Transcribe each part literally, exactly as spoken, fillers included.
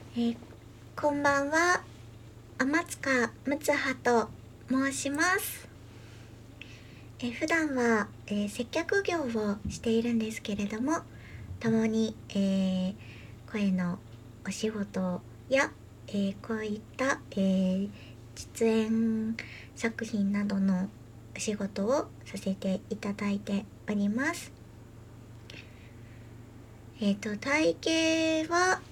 えーこんばんは、天塚むつはと申します。えー普段は、えー接客業をしているんですけれども、たまに、えー声のお仕事や、えーこういった、えー出演作品などのお仕事をさせていただいております。えっ、と体型は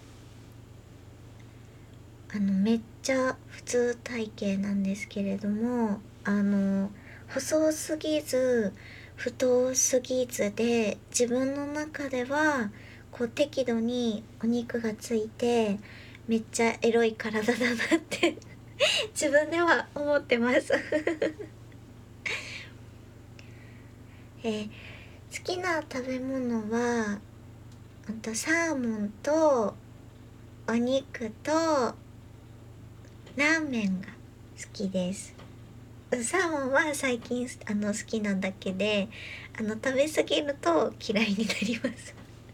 あのめっちゃ普通体型なんですけれども、あの細すぎず太すぎずで、自分の中ではこう適度にお肉がついてめっちゃエロい体だなって自分では思ってますえー好きな食べ物はあとサーモンとお肉とラーメンが好きです。サーモンは最近あの好きなだけで、あの食べ過ぎると嫌いになります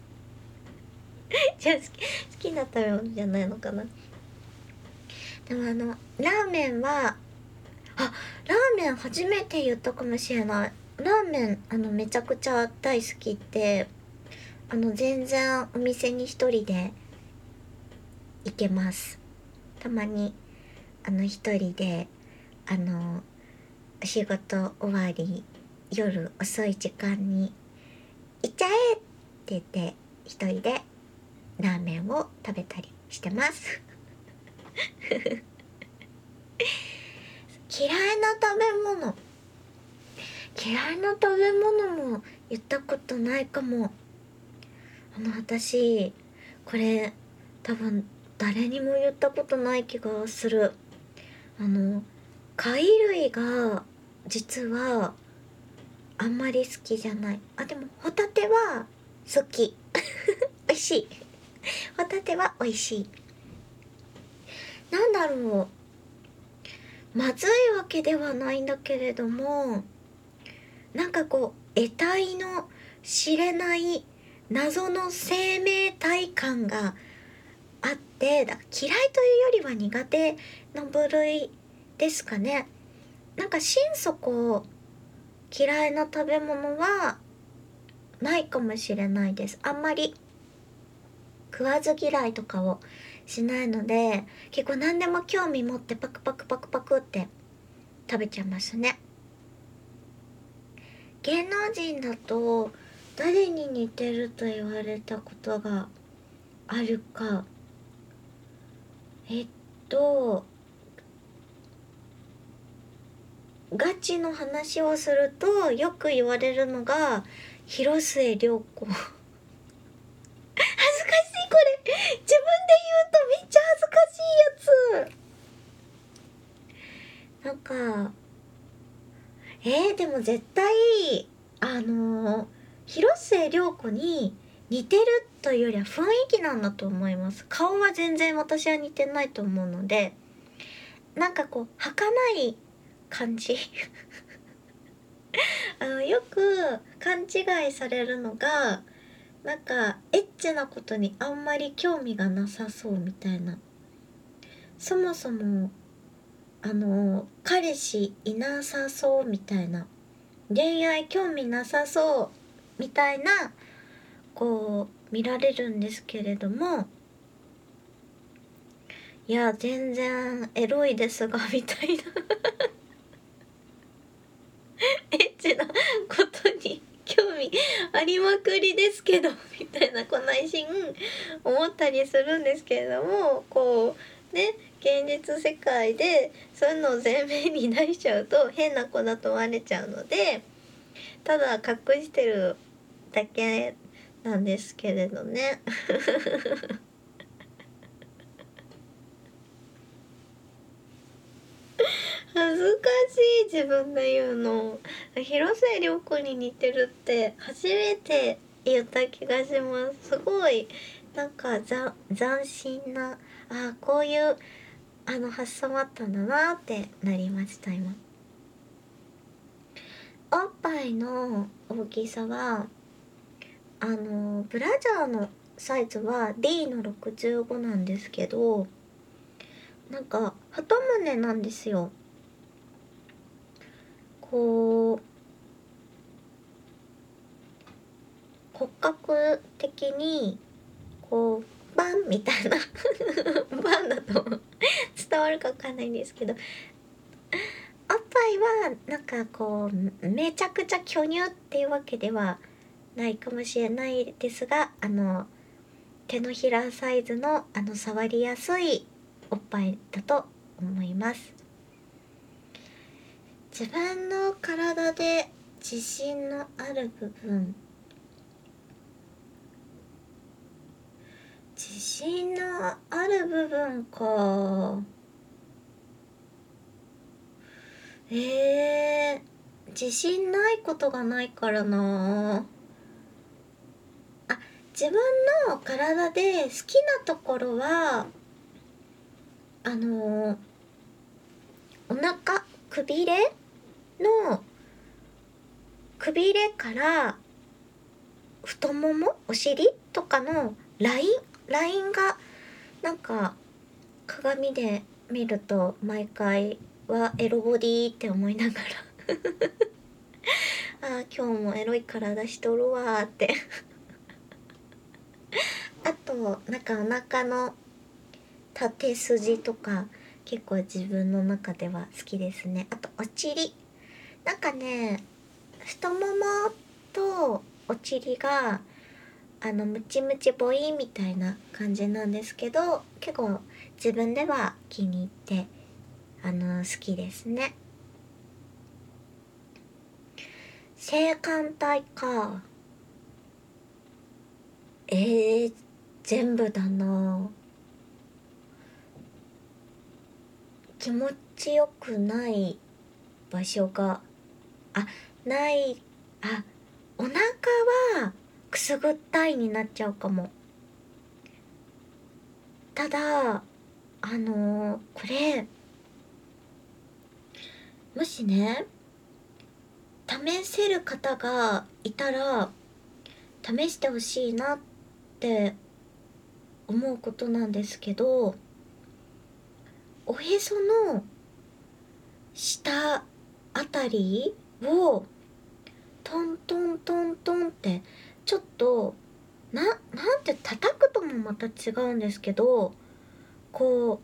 じゃあ好き好きな食べ物じゃないのかな。でもあのラーメンは、あ、ラーメン初めて言ったかもしれない。ラーメンあのめちゃくちゃ大好きって、あの全然お店に一人で行けます。たまにあの一人であのお仕事終わり夜遅い時間に行っちゃえって言って一人でラーメンを食べたりしてます嫌いな食べ物、嫌いな食べ物も言ったことないかも。あの私これ多分誰にも言ったことない気がする。あの貝類が実はあんまり好きじゃない。あ、でもホタテは好き美味しいホタテは美味しい。なんだろう、まずいわけではないんだけれども、なんかこう得体の知れない謎の生命体感があって、だ嫌いというよりは苦手の部類ですかね。なんか心底嫌いな食べ物はないかもしれないです。あんまり食わず嫌いとかをしないので、結構何でも興味持ってパクパクパクパクって食べちゃいますね。芸能人だと誰に似てると言われたことがあるか。えっとガチの話をするとよく言われるのが広末涼子恥ずかしい、これ自分で言うとめっちゃ恥ずかしいやつ。なんかえー、でも絶対あのー、広末涼子に似てるというよりは雰囲気なんだと思います。顔は全然私は似てないと思うので、なんかこう儚い感じあのよく勘違いされるのが、なんかエッチなことにあんまり興味がなさそうみたいな。そもそもあの彼氏いなさそうみたいな、恋愛興味なさそうみたいなこう見られるんですけれども、いや全然エロいですがみたいなエッチなことに興味ありまくりですけどみたいな、こ内心思ったりするんですけれども、こうね、現実世界でそういうのを前面に出しちゃうと変な子だと思われちゃうので、ただ隠してるだけなんですけれどね恥ずかしい自分で言うの。広末涼子に似てるって初めて言った気がします。すごいなんかざ斬新な、あ、こういうあの発想あったんだなってなりました今。おっぱいの大きさはあのブラジャーのサイズは ディー のろくじゅうごなんですけど、なんか二胸なんですよ。こう骨格的にこうバンみたいなバンだと伝わるかわかんないんですけど、おっぱいはなんかこうめちゃくちゃ巨乳っていうわけではないかもしれないですが、あの手のひらサイズのあの触りやすいおっぱいだと思います。自分の体で自信のある部分、自信のある部分か。えー、自信ないことがないからなあ。自分の体で好きなところはあのー、お腹、くびれのくびれから太もも、お尻とかのラインラインがなんか鏡で見ると毎回はエロボディって思いながらあー今日もエロい体しとるわーってあとなんかお腹の縦筋とか結構自分の中では好きですね。あとお尻、なんかね太ももとお尻があのムチムチボインみたいな感じなんですけど、結構自分では気に入ってあの好きですね。性感帯か。えー、全部だな。気持ちよくない場所があない。あ、お腹はくすぐったいになっちゃうかも。ただあのー、これもしね試せる方がいたら試してほしいなって思うことなんですけど、おへその下あたりをトントントントンってちょっとな、なんて叩くともまた違うんですけど、こ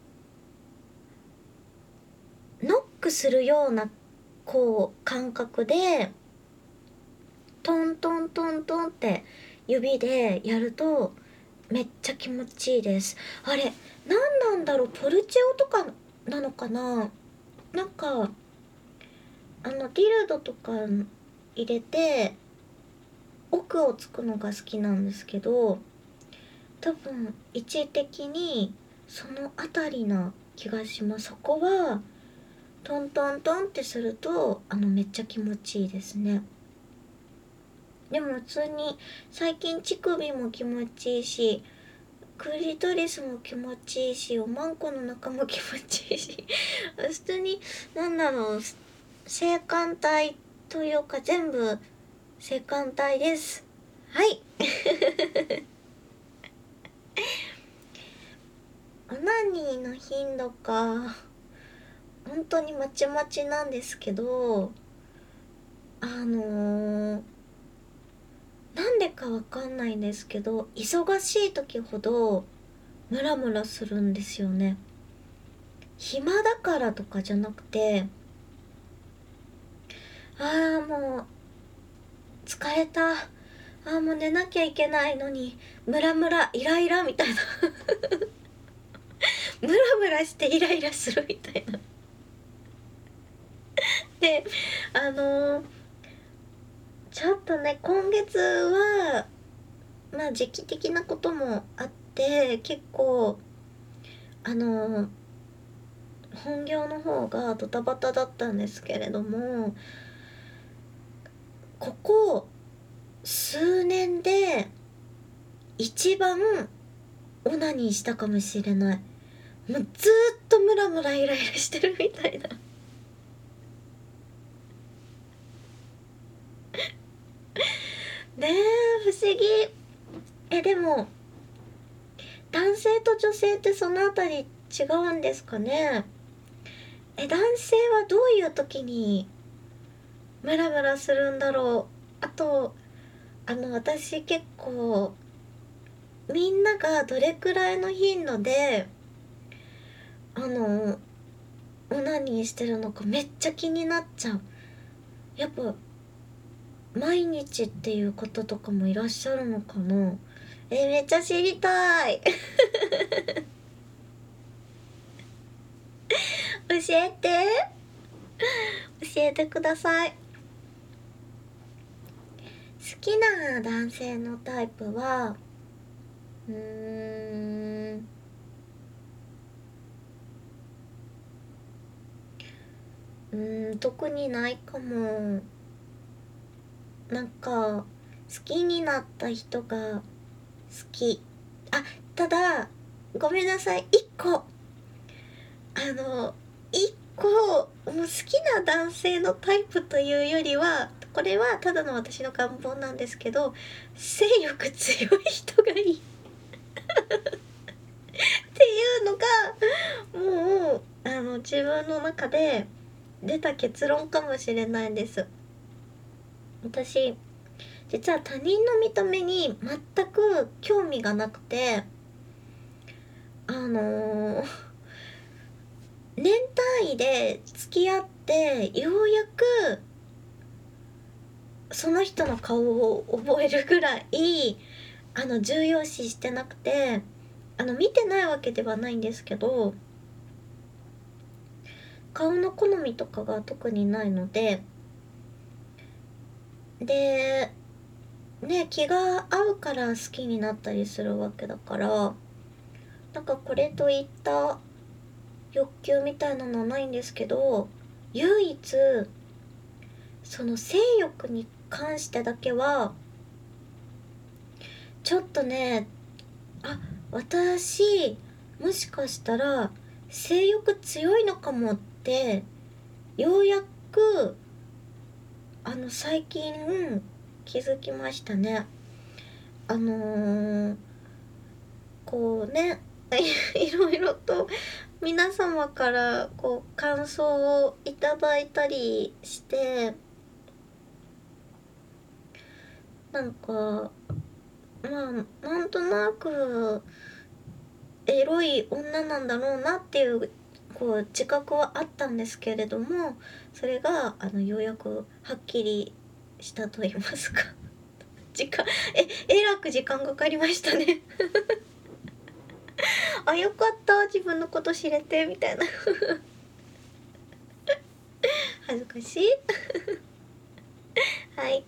うノックするようなこう感覚でトントントントンって指でやるとめっちゃ気持ちいいです。あれ何なんだろう、ポルチオとかなのかな。なんかあのディルドとか入れて奥をつくのが好きなんですけど、多分位置的にその辺りな気がします。そこはトントントンってするとあのめっちゃ気持ちいいですね。でも普通に最近乳首も気持ちいいしクリトリスも気持ちいいしおまんこの中も気持ちいいし普通になんだろう、性感帯というか全部性感帯です。はいオナニーの頻度か、本当にまちまちなんですけど、あのー、なんでかわかんないんですけど忙しい時ほどムラムラするんですよね。暇だからとかじゃなくて、ああもう疲れた、ああもう寝なきゃいけないのにムラムライライラみたいなムラムラしてイライラするみたいなであのー、ちょっとね今月はまあ時期的なこともあって結構あのー、本業の方がドタバタだったんですけれども、ここ数年で一番オナニーしたかもしれない。もうずーっとムラムライライラしてるみたいなねえ不思議。えでも男性と女性ってそのあたり違うんですかね。え、男性はどういう時にムラムラするんだろう。あとあの私結構みんながどれくらいの頻度であのオナニーしてるのかめっちゃ気になっちゃう。やっぱ毎日っていう方とかもいらっしゃるのかな。え、めっちゃ知りたい教えて教えてください。好きな男性のタイプはうーんうーん特にないかも。なんか好きになった人が好き。あ、ただごめんなさい、一個あの一個もう好きな男性のタイプというよりは、これはただの私の願望なんですけど、性欲強い人がいいっていうのがもうあの自分の中で出た結論かもしれないです。私実は他人の見た目に全く興味がなくて、あのー、年単位で付き合ってようやくその人の顔を覚えるぐらいあの重要視してなくて、あの見てないわけではないんですけど、顔の好みとかが特にないので、でね、気が合うから好きになったりするわけだから、なんかこれといった欲求みたいなのはないんですけど、唯一その性欲に関してだけはちょっとね、あ、私もしかしたら性欲強いのかもってようやくあの最近気づきましたね。あのー、こうねいろいろと皆様からこう感想をいただいたりして、なんかまあなんとなくエロい女なんだろうなっていうこう自覚はあったんですけれども、それがあのようやくはっきりしたと言いますか時間ええらく時間かかりましたねあ、よかった自分のこと知れてみたいな恥ずかしいはい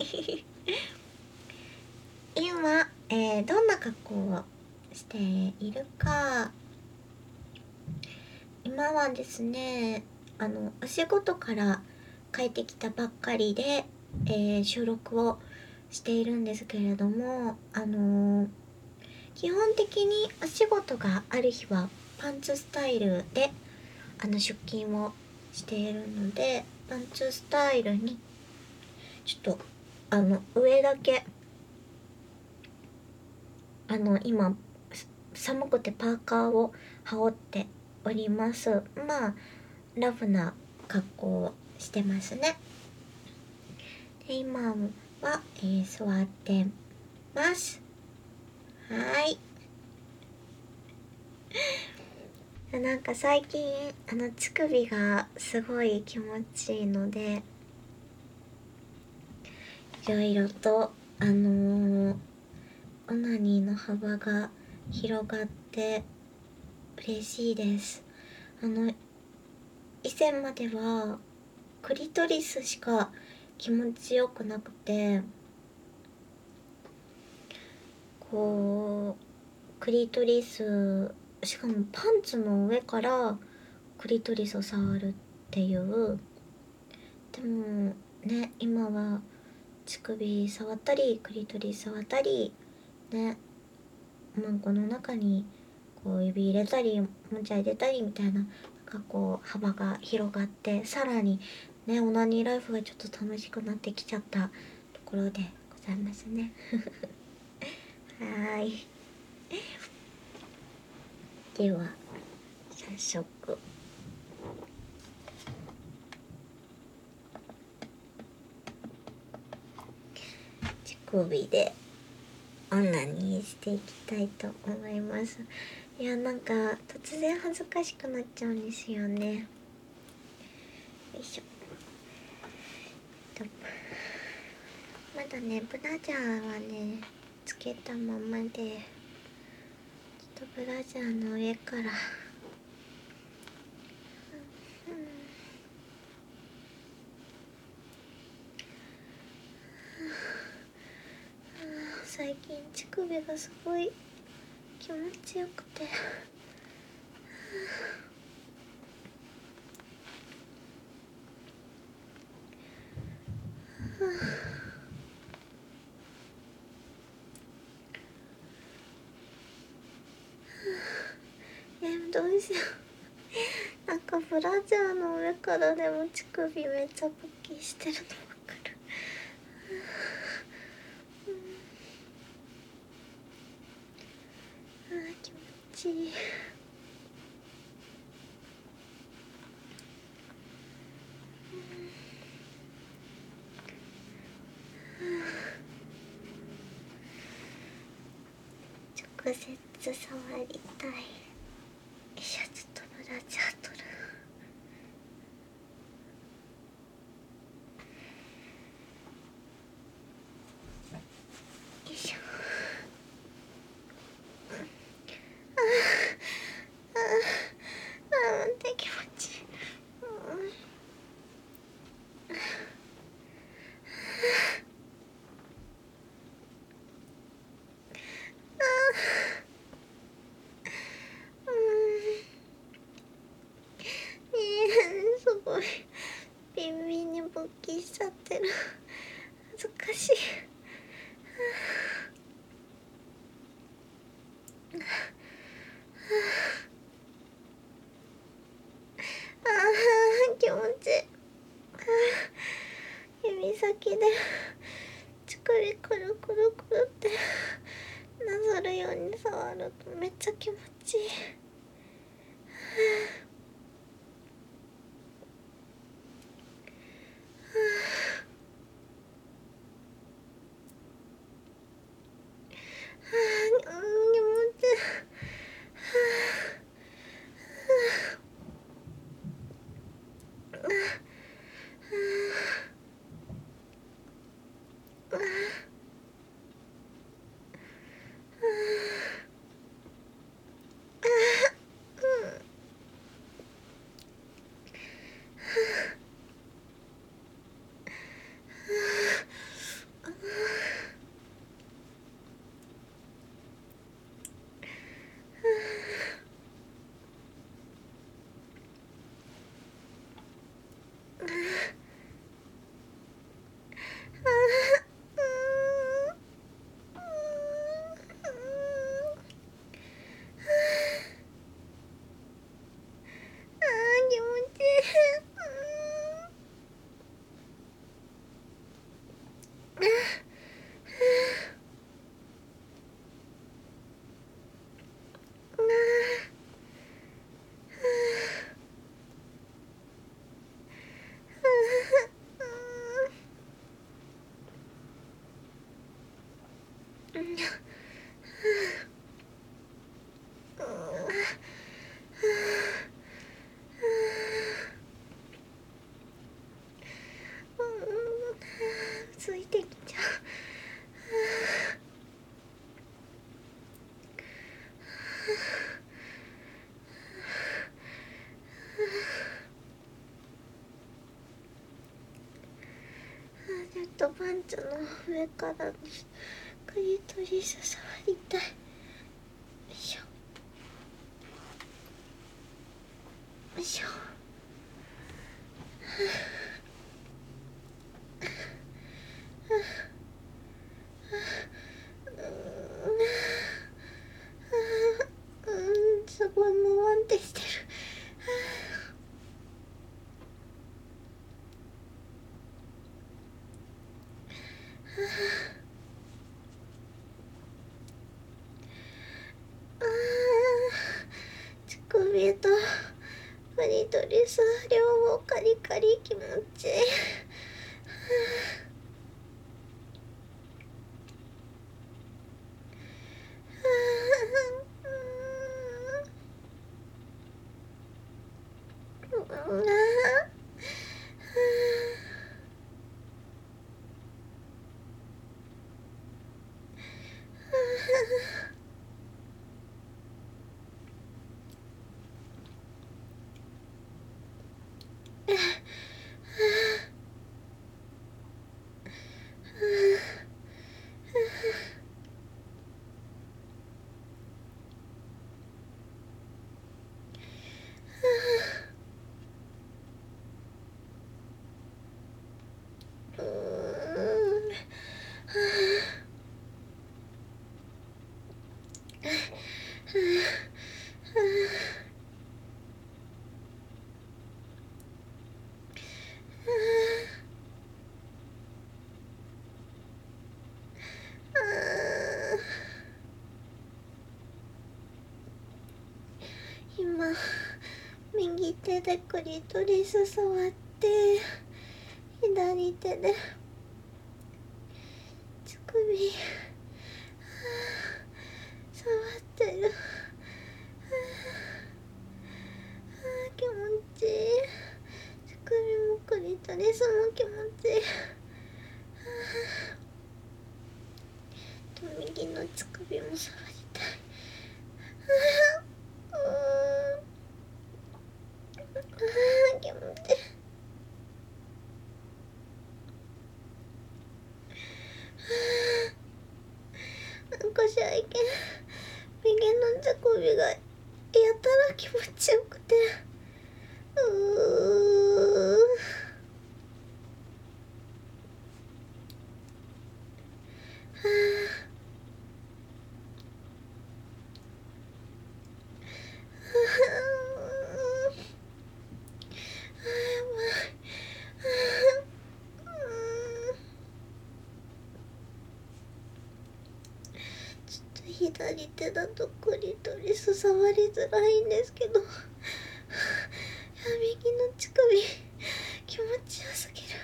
今、えー、どんな格好をしているか。今はですね、あのお仕事から帰ってきたばっかりで、えー、収録をしているんですけれども、あのー、基本的にお仕事がある日はパンツスタイルであの出勤をしているので、パンツスタイルにちょっとあの上だけあの今寒くてパーカーを羽織っております。まあラフな格好をしてますね。で今は、えー、座ってます。はいなんか最近あの乳首がすごい気持ちいいので、いろいろとあのー、オナニーの幅が広がって嬉しいです。あの以前まではクリトリスしか気持ちよくなくて、こうクリトリス、しかもパンツの上からクリトリスを触るっていう。でもね、今は乳首触ったりクリトリス触ったりね、マンコの中にこう指入れたりもちゃ入れたりみたいな、なんかこう幅が広がって、さらにねオナニーライフがちょっと楽しくなってきちゃったところでございますねはーいでは早速乳首でオナニーしていきたいと思います。いや、なんか突然恥ずかしくなっちゃうんですよね。よいしょ。まだねブラジャーはねつけたままで、ちょっとブラジャーの上から、うん、最近乳首がすごい気持ちよくて、えどうしよう。なんかブラジャーの上からでも乳首めっちゃ勃起してるの分かる。あー気持ちいい。直接触りたい。よいしょ、ちょっとブラジャー取る。よいしょ。あーあーあー待って気持ちいい。すごいビンビンに勃起しちゃってる。恥ずかしい。あー気持ちいい。指先で乳首くるくるくるってなぞるように触るとめっちゃ気持ちいい。あーうん気持ちいい。ついてきちゃう。ちょっとパンツの上からクリトリス触りたい。よいしょよいしょ。うんすごいもわんってしてる。 首とクリトリス両方カリカリ気持ちいい。今右手でクリトリス触って左手で乳首触ってる。気持ちいい。乳首もクリトリスも気持ちいい。と右の乳首も触りたい。気持ちいい。なんか最近右の乳首がやたら気持ちよくて、うー左手だとクリトリス触りづらいんですけど、右の乳首気持ちよすぎる。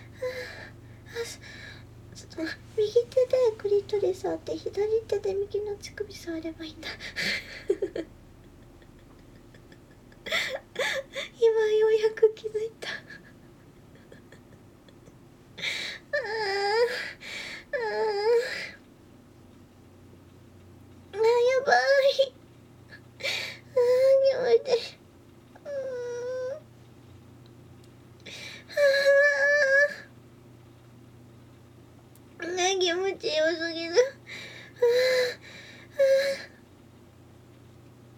あ、ちょっと右手でクリトリス触って左手で右の乳首触ればいいんだ。今ようやく気づいた。やばい。あー、気持ちいい。あー、気持ちよすぎる。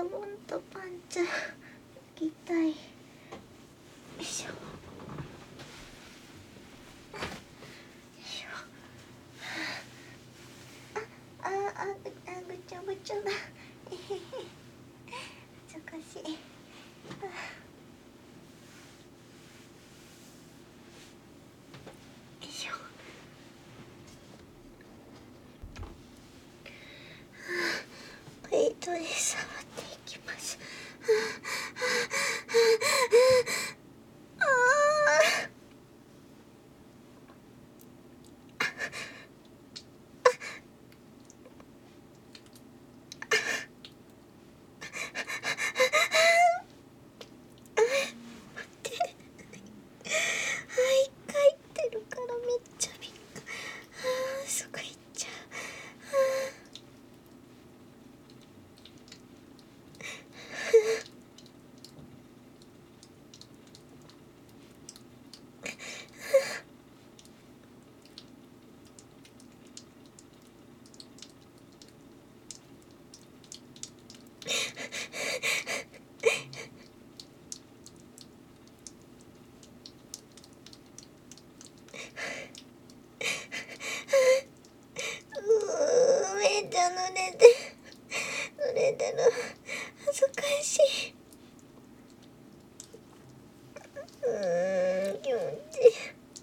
ボンとパンチャ行きたい。よいしょ。ああああぐちゃぐちゃだ。えへへ。難しい。よいしょ。ウェイトで触っていきます。ああ。恥ずかしい。うーん、気持ちいい。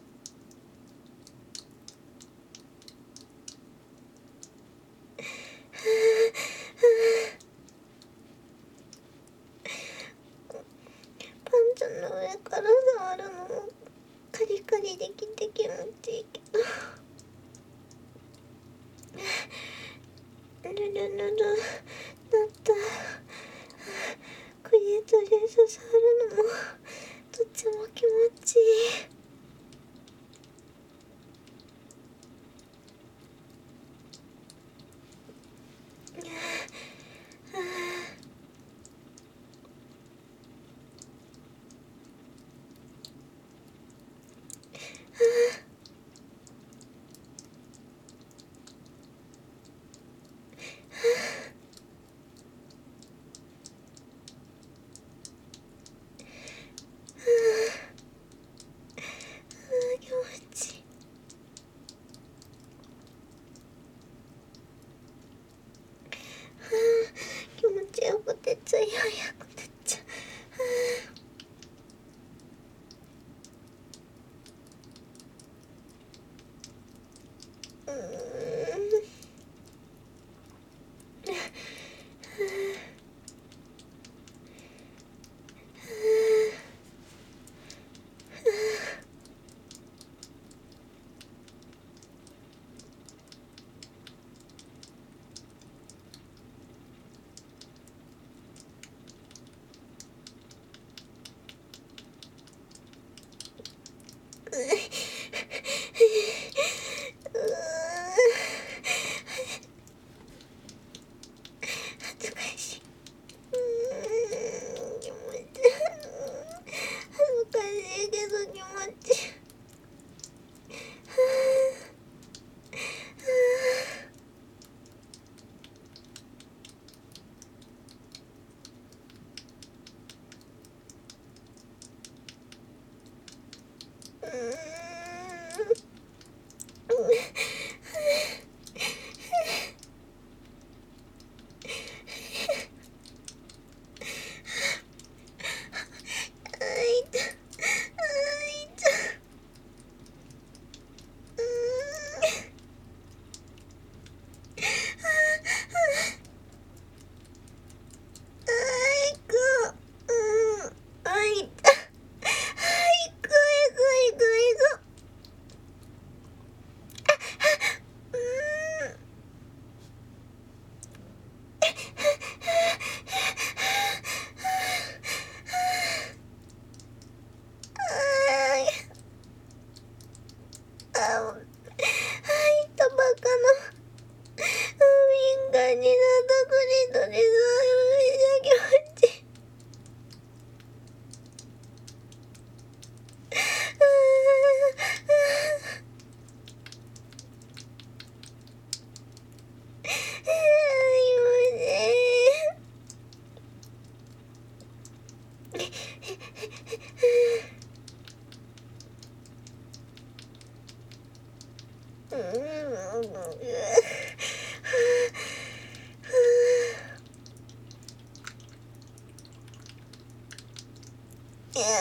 パンツの上から触るのもカリカリできて気持ちいいけど、ルルルルだったクリエイトレース触るのもとっても気持ちいい。気持ちよくてつい早くなっちゃう。うーん。 いや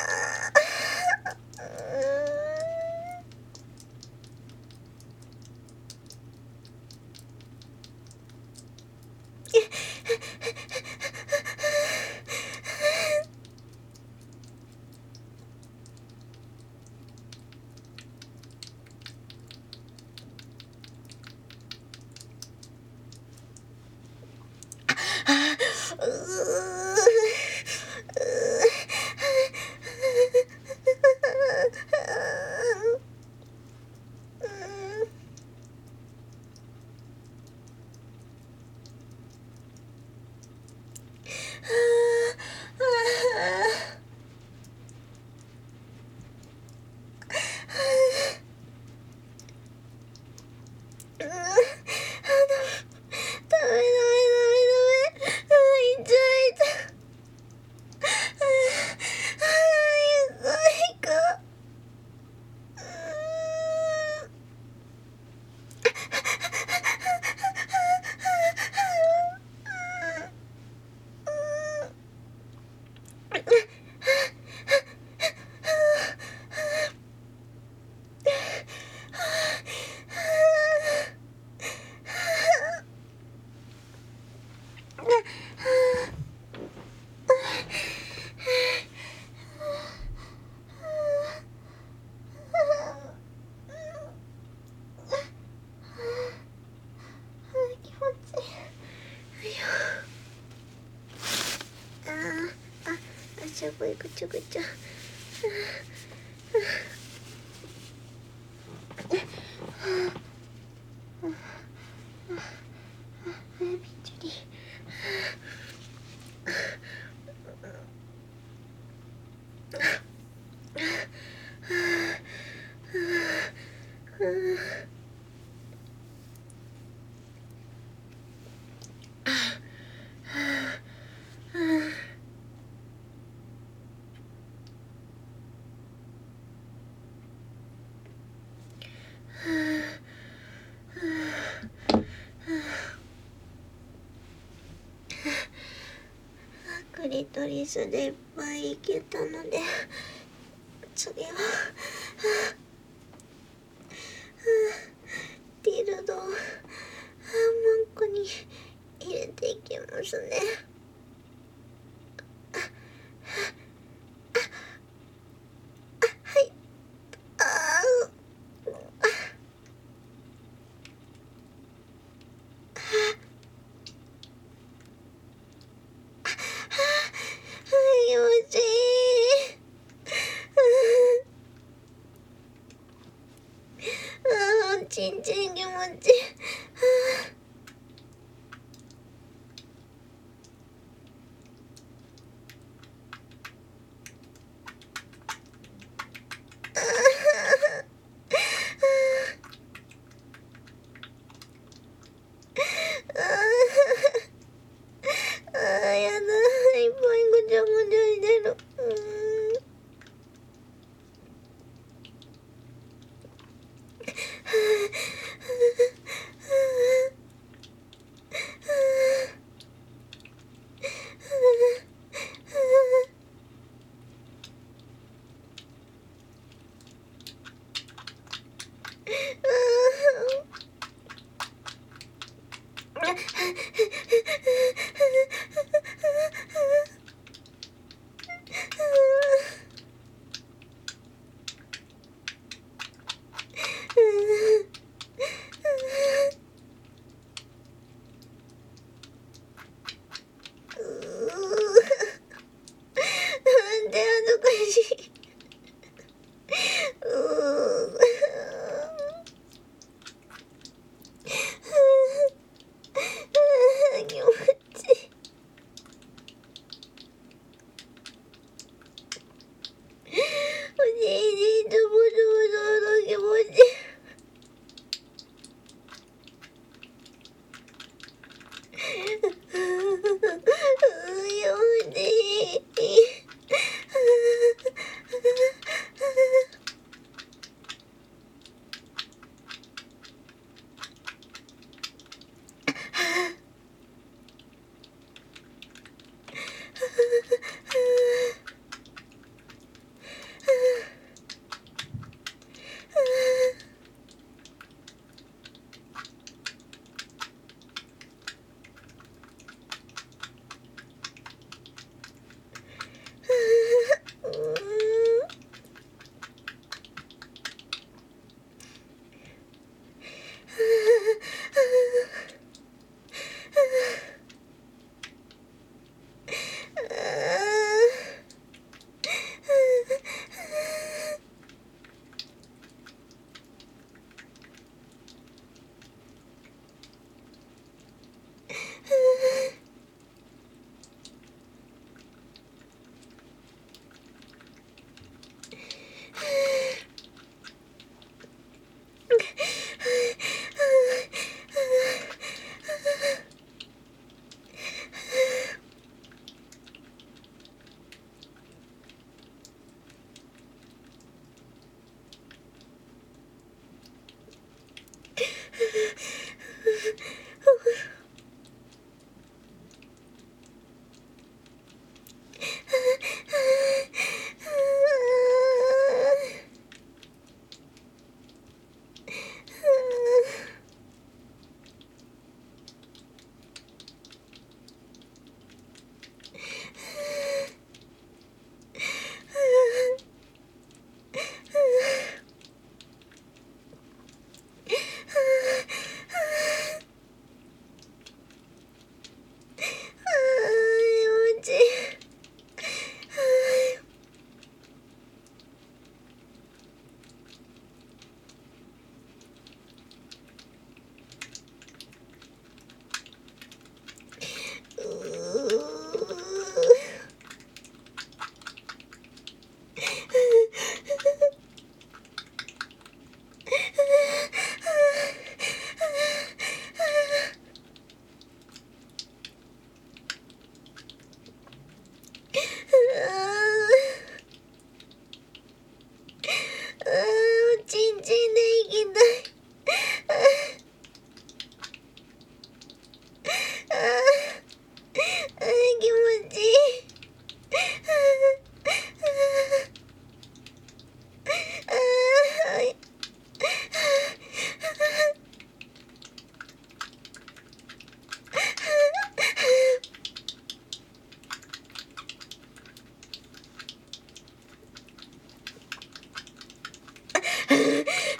しょぼいぐちゃぐちゃびっちりクリトリスでいっぱいいけたので次はディルドをマンコに入れていきますね。ちんちん気持ちいい。ああやだ、いっぱいぐちゃぐちゃしてる。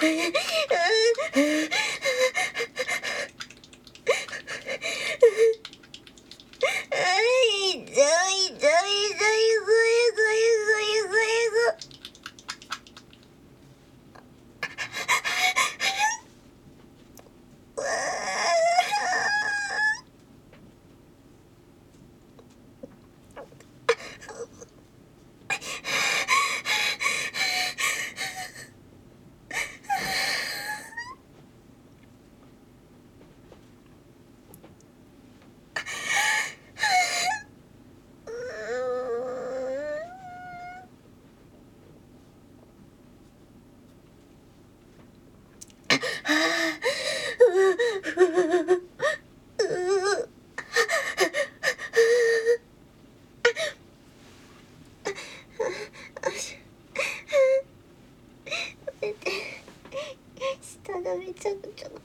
い痛い痛い痛い、ごえごえごえごえご。下がめちゃくちゃ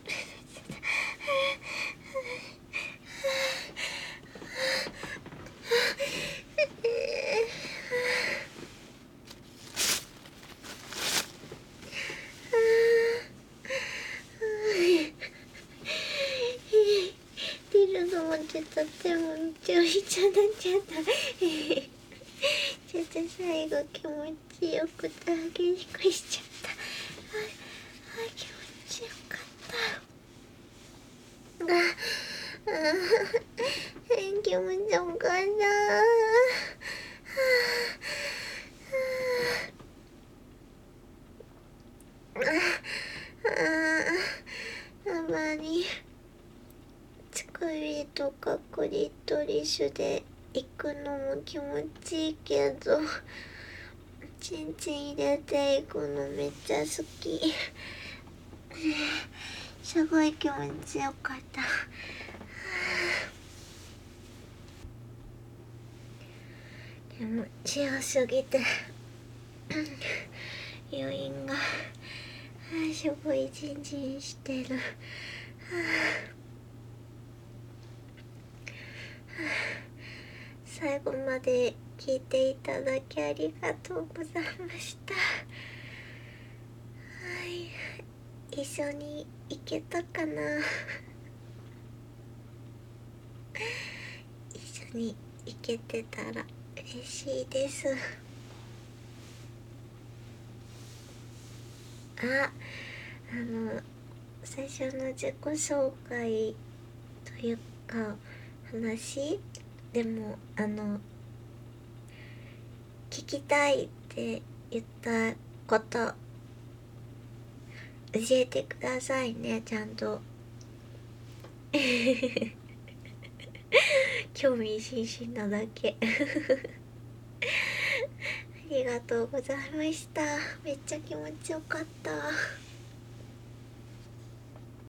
出るのもちょっとでもめちゃめちゃなっちゃったちょっと最後気持ちよくて激しくしちゃった。ああ気持ちよかったがあ気持ちよかったたまに乳首とかクリトリスで行くのも気持ちいいけどチンチン入れていくのめっちゃ好きすごい気持ちよかった気持ちよすぎて余韻がすごいジンジンしてる最後まで聞いていただきありがとうございました。はい、一緒に行けたかな一緒に行けてたら嬉しいです。あ、あの最初の自己紹介というか話でもあの聞きたいって言ったこと教えてくださいね、ちゃんと興味津々なだけありがとうございました。めっちゃ気持ちよかった。